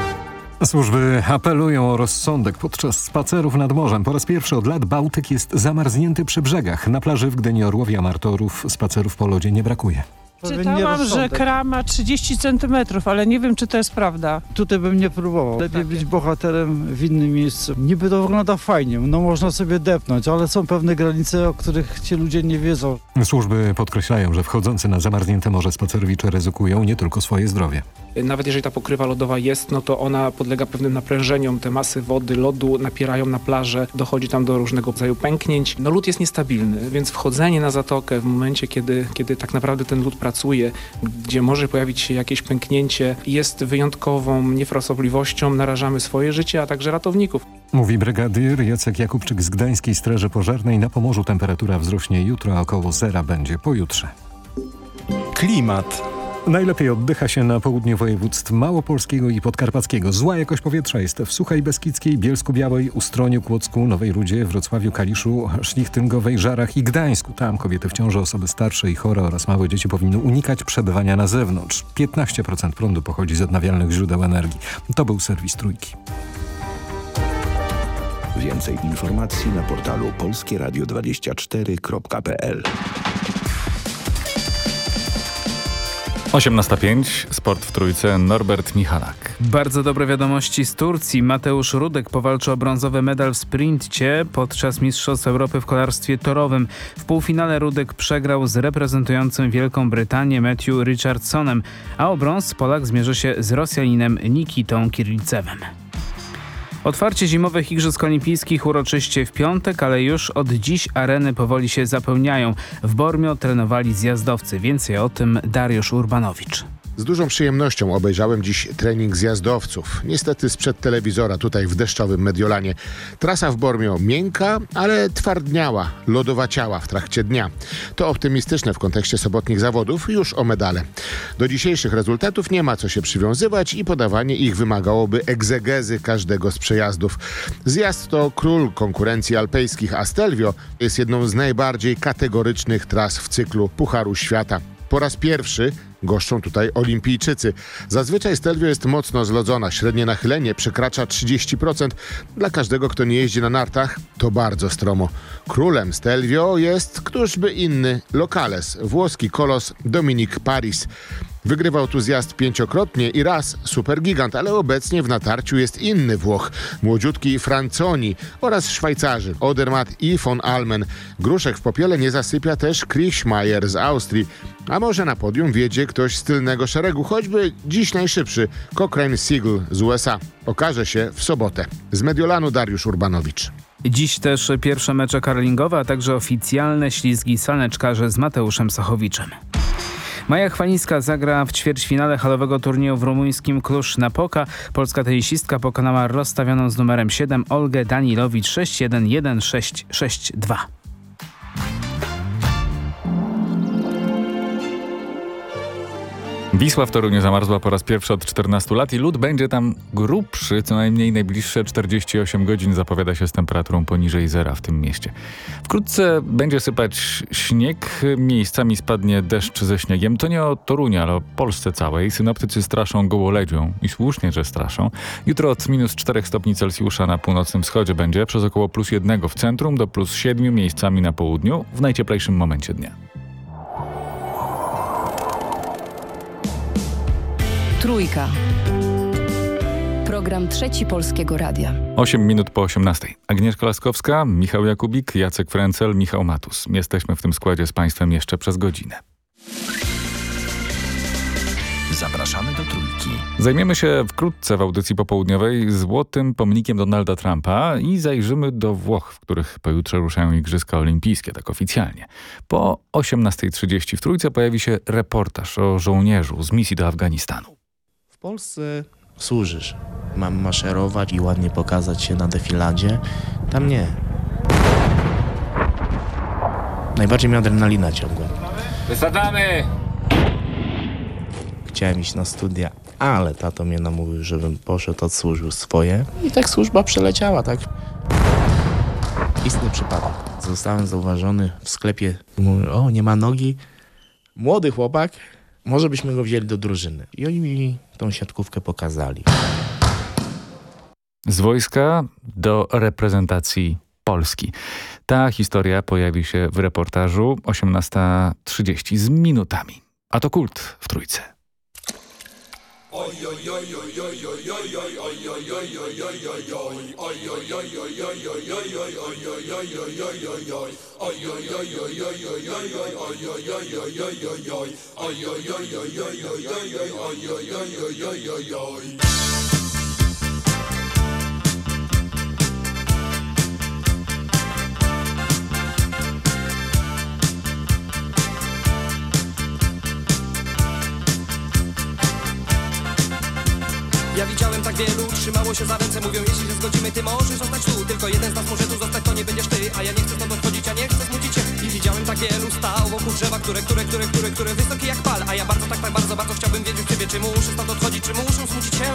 Służby apelują o rozsądek podczas spacerów nad morzem. Po raz pierwszy od lat Bałtyk jest zamarznięty przy brzegach. Na plaży w Gdyni Orłowie Amartorów spacerów po lodzie nie brakuje. Czytałam, że krama trzydzieści centymetrów, ale nie wiem, czy to jest prawda. Tutaj bym nie próbował. Lepiej być bohaterem w innym miejscu. Niby to wygląda fajnie, no można sobie depnąć, ale są pewne granice, o których ci ludzie nie wiedzą. Służby podkreślają, że wchodzący na zamarznięte morze spacerowicze ryzykują nie tylko swoje zdrowie. Nawet jeżeli ta pokrywa lodowa jest, no to ona podlega pewnym naprężeniom. Te masy wody, lodu napierają na plażę, dochodzi tam do różnego rodzaju pęknięć. No lód jest niestabilny, więc wchodzenie na zatokę w momencie, kiedy, kiedy tak naprawdę ten lód pracuje, gdzie może pojawić się jakieś pęknięcie, jest wyjątkową niefrasobliwością. Narażamy swoje życie, a także ratowników. Mówi brygadier Jacek Jakubczyk z Gdańskiej Straży Pożarnej. Na Pomorzu temperatura wzrośnie jutro, a około zera będzie pojutrze. Klimat. Najlepiej oddycha się na południu województw małopolskiego i podkarpackiego. Zła jakość powietrza jest w Suchej Beskidzkiej, Bielsku-Białej, Ustroniu, Kłodzku, Nowej Rudzie, Wrocławiu, Kaliszu, Szlichtyngowej, Żarach i Gdańsku. Tam kobiety w ciąży, osoby starsze i chore oraz małe dzieci powinny unikać przebywania na zewnątrz. piętnaście procent prądu pochodzi z odnawialnych źródeł energii. To był serwis Trójki. Więcej informacji na portalu polskie radio dwadzieścia cztery kropka p l. osiemnasta pięć, sport w trójce, Norbert Michalak. Bardzo dobre wiadomości z Turcji. Mateusz Rudek powalczył o brązowy medal w sprincie podczas Mistrzostw Europy w kolarstwie torowym. W półfinale Rudek przegrał z reprezentującym Wielką Brytanię Matthew Richardsonem, a o brąz Polak zmierzy się z Rosjaninem Nikitą Kirlicewem. Otwarcie zimowych Igrzysk Olimpijskich uroczyście w piątek, ale już od dziś areny powoli się zapełniają. W Bormio trenowali zjazdowcy. Więcej o tym Dariusz Urbanowicz. Z dużą przyjemnością obejrzałem dziś trening zjazdowców. Niestety sprzed telewizora tutaj w deszczowym Mediolanie. Trasa w Bormio miękka, ale twardniała, lodowaciała w trakcie dnia. To optymistyczne w kontekście sobotnich zawodów, już o medale. Do dzisiejszych rezultatów nie ma co się przywiązywać i podawanie ich wymagałoby egzegezy każdego z przejazdów. Zjazd to król konkurencji alpejskich, a Stelvio jest jedną z najbardziej kategorycznych tras w cyklu Pucharu Świata. Po raz pierwszy goszczą tutaj olimpijczycy. Zazwyczaj Stelvio jest mocno zlodzona. Średnie nachylenie przekracza trzydzieści procent. Dla każdego, kto nie jeździ na nartach, to bardzo stromo. Królem Stelvio jest, któż by inny, Locales, włoski kolos Dominic Paris. Wygrywał tu zjazd pięciokrotnie i raz supergigant, ale obecnie w natarciu jest inny Włoch, młodziutki Franconi oraz Szwajcarzy Odermatt i von Almen. Gruszek w popiele nie zasypia też Kriechmeier z Austrii, a może na podium wiedzie ktoś z tylnego szeregu, choćby dziś najszybszy Cochrane Siegel z U S A. Okaże się w sobotę. Z Mediolanu Dariusz Urbanowicz. Dziś też pierwsze mecze karlingowe, a także oficjalne ślizgi saneczkarze z Mateuszem Sochowiczem. Maja Chwalińska zagra w ćwierćfinale halowego turnieju w rumuńskim Cluj-Napoca. Polska tenisistka pokonała rozstawioną z numerem siedem Olgę Danilowicz sześć jeden jeden sześć sześć dwa. Wisła w Toruniu zamarzła po raz pierwszy od czternastu lat i lód będzie tam grubszy, co najmniej najbliższe czterdzieści osiem godzin zapowiada się z temperaturą poniżej zera w tym mieście. Wkrótce będzie sypać śnieg, miejscami spadnie deszcz ze śniegiem. To nie o Toruniu, ale o Polsce całej. Synoptycy straszą gołoledzią i słusznie, że straszą. Jutro od minus czterech stopni Celsjusza na północnym wschodzie będzie, przez około plus jednego w centrum do plus siedmiu miejscami na południu w najcieplejszym momencie dnia. Trójka. Program Trzeci Polskiego Radia. osiem minut po osiemnastej. Agnieszka Laskowska, Michał Jakubik, Jacek Frencel, Michał Matus. Jesteśmy w tym składzie z Państwem jeszcze przez godzinę. Zapraszamy do Trójki. Zajmiemy się wkrótce w audycji popołudniowej złotym pomnikiem Donalda Trumpa i zajrzymy do Włoch, w których pojutrze ruszają Igrzyska Olimpijskie, tak oficjalnie. Po osiemnastej trzydzieści w Trójce pojawi się reportaż o żołnierzu z misji do Afganistanu. W Polsce służysz. Mam maszerować i ładnie pokazać się na defiladzie. Tam nie. Najbardziej mnie adrenalina ciągła. Wysadzamy! Chciałem iść na studia, ale tato mnie namówił, żebym poszedł, odsłużył swoje. I tak służba przeleciała, tak? Istny przypadek. Zostałem zauważony w sklepie. Mówię, o, nie ma nogi. Młody chłopak. Może byśmy go wzięli do drużyny. I oni mi tą siatkówkę pokazali. Z wojska do reprezentacji Polski. Ta historia pojawi się w reportażu osiemnasta trzydzieści z minutami. A to Kult w Trójce. Ja widziałem tak wielu, trzymało się za ręce. Mówią, jeśli się zgodzimy, ty możesz zostać tu. Tylko jeden z nas może tu zostać, to nie będziesz ty. A ja nie chcę stąd odchodzić, a nie chcę smucić się. I widziałem tak wielu, stał wokół drzewa, które, które, które, które, które wysokie jak pal. A ja bardzo, tak, tak, bardzo, bardzo chciałbym wiedzieć ciebie, czy muszę stąd odchodzić, czy muszę smucić się.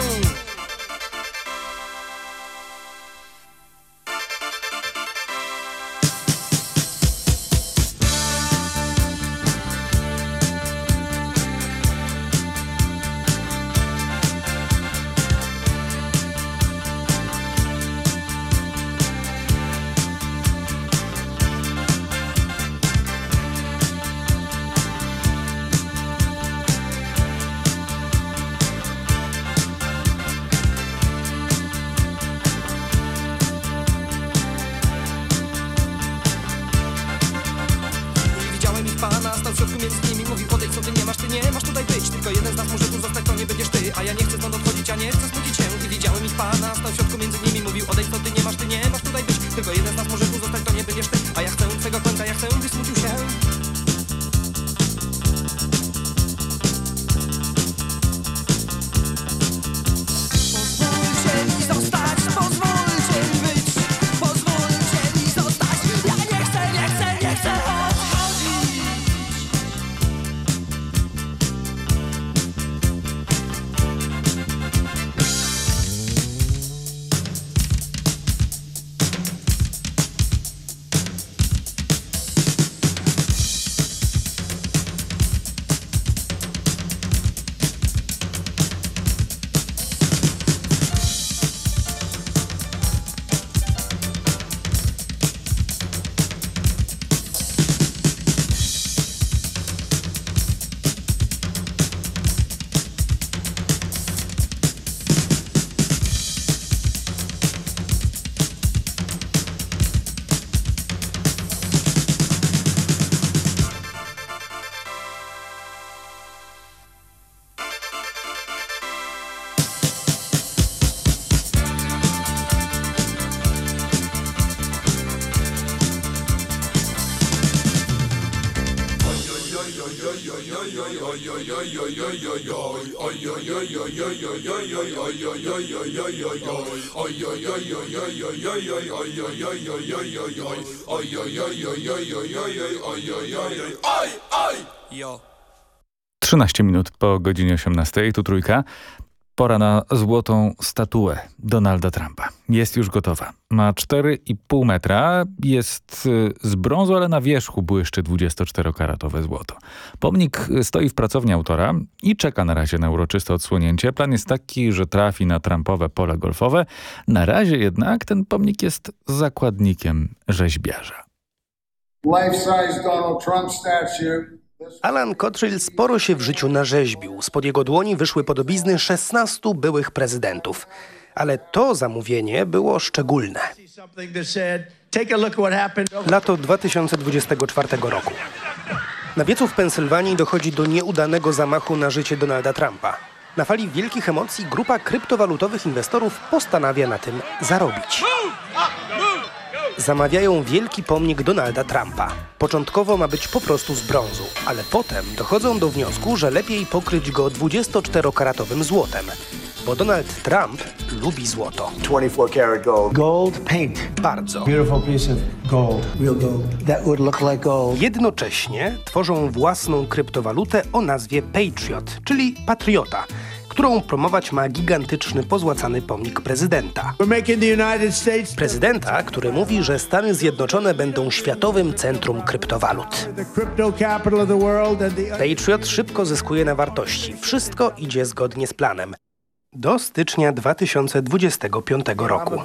Tylko jeden z nas może tu zostać, to nie będziesz ty. A ja chcę twego końca, ja chcę, byś smucił się. Pozwólcie mi zostać, pozwólcie mi być. Pozwólcie mi zostać. Ja nie chcę, nie chcę, nie chcę odchodzić. trzynaście minut po godzinie osiemnastej, tu Trójka. Pora na złotą statuę Donalda Trumpa. Jest już gotowa. Ma cztery i pół metra, jest z brązu, ale na wierzchu błyszczy dwudziestoczterokaratowe złoto. Pomnik stoi w pracowni autora i czeka na razie na uroczyste odsłonięcie. Plan jest taki, że trafi na Trumpowe pole golfowe. Na razie jednak ten pomnik jest zakładnikiem rzeźbiarza. Life-size Donald Trump statue. Alan Cottrell sporo się w życiu narzeźbił. Spod jego dłoni wyszły podobizny szesnastu byłych prezydentów. Ale to zamówienie było szczególne. Lato dwa tysiące dwudziestego czwartego roku. Na wiecu w Pensylwanii dochodzi do nieudanego zamachu na życie Donalda Trumpa. Na fali wielkich emocji grupa kryptowalutowych inwestorów postanawia na tym zarobić. Zamawiają wielki pomnik Donalda Trumpa. Początkowo ma być po prostu z brązu, ale potem dochodzą do wniosku, że lepiej pokryć go dwudziestoczterokaratowym złotem. Bo Donald Trump lubi złoto. twenty-four karat gold. Gold paint. Bardzo. Beautiful piece of gold. Real gold. That would look like gold. Jednocześnie tworzą własną kryptowalutę o nazwie Patriot, czyli patriota, którą promować ma gigantyczny, pozłacany pomnik prezydenta. Prezydenta, który mówi, że Stany Zjednoczone będą światowym centrum kryptowalut. Patriot szybko zyskuje na wartości. Wszystko idzie zgodnie z planem. Do stycznia dwa tysiące dwudziestego piątego roku.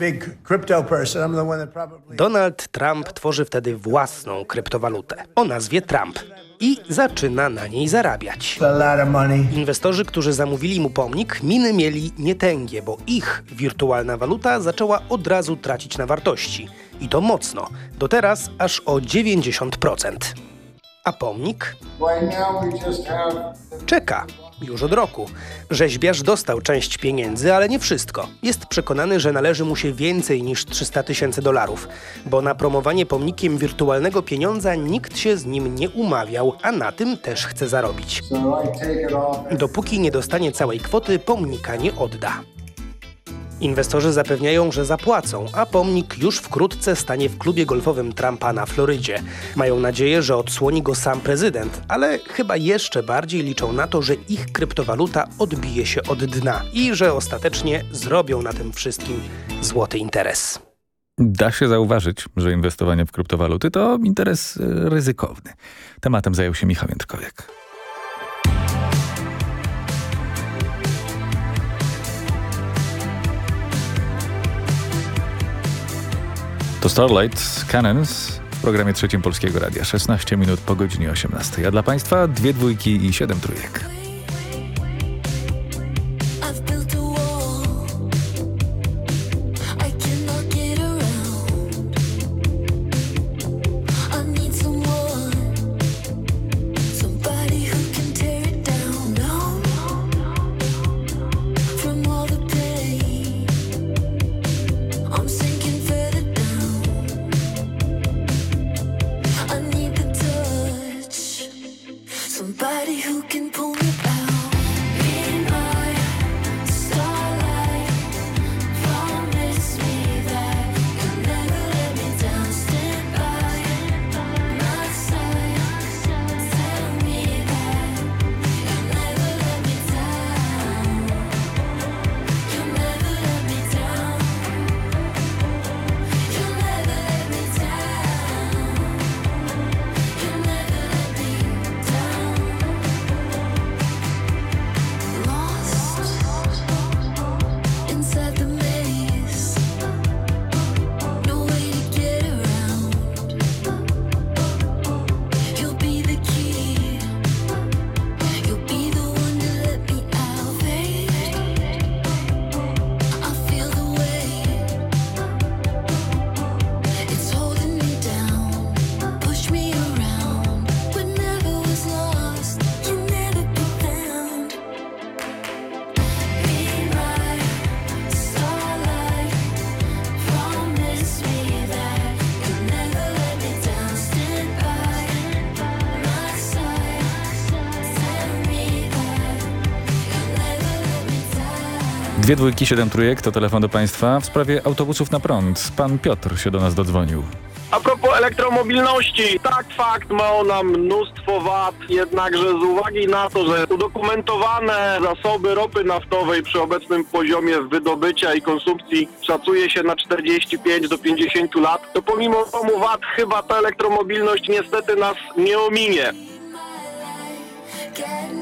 Donald Trump tworzy wtedy własną kryptowalutę o nazwie Trump i zaczyna na niej zarabiać. Inwestorzy, którzy zamówili mu pomnik, miny mieli nietęgie, bo ich wirtualna waluta zaczęła od razu tracić na wartości. I to mocno, do teraz aż o dziewięćdziesiąt procent. A pomnik? Czeka. Już od roku. Rzeźbiarz dostał część pieniędzy, ale nie wszystko. Jest przekonany, że należy mu się więcej niż trzysta tysięcy dolarów, bo na promowanie pomnikiem wirtualnego pieniądza nikt się z nim nie umawiał, a na tym też chce zarobić. Dopóki nie dostanie całej kwoty, pomnika nie odda. Inwestorzy zapewniają, że zapłacą, a pomnik już wkrótce stanie w klubie golfowym Trumpa na Florydzie. Mają nadzieję, że odsłoni go sam prezydent, ale chyba jeszcze bardziej liczą na to, że ich kryptowaluta odbije się od dna i że ostatecznie zrobią na tym wszystkim złoty interes. Da się zauważyć, że inwestowanie w kryptowaluty to interes ryzykowny. Tematem zajął się Michał Jędrkowiak. To Starlight Cannons w programie trzecim Polskiego Radia. szesnaście minut po godzinie osiemnastej. A dla Państwa dwie dwójki i siedem trójek. I'm sinking further down. Dwie dwójki, siedem trójek to telefon do Państwa w sprawie autobusów na prąd. Pan Piotr się do nas dodzwonił. A propos elektromobilności, tak, fakt, ma ona mnóstwo wad, jednakże z uwagi na to, że udokumentowane zasoby ropy naftowej przy obecnym poziomie wydobycia i konsumpcji szacuje się na czterdzieści pięć do pięćdziesięciu lat, to pomimo tomu wad chyba ta elektromobilność niestety nas nie ominie.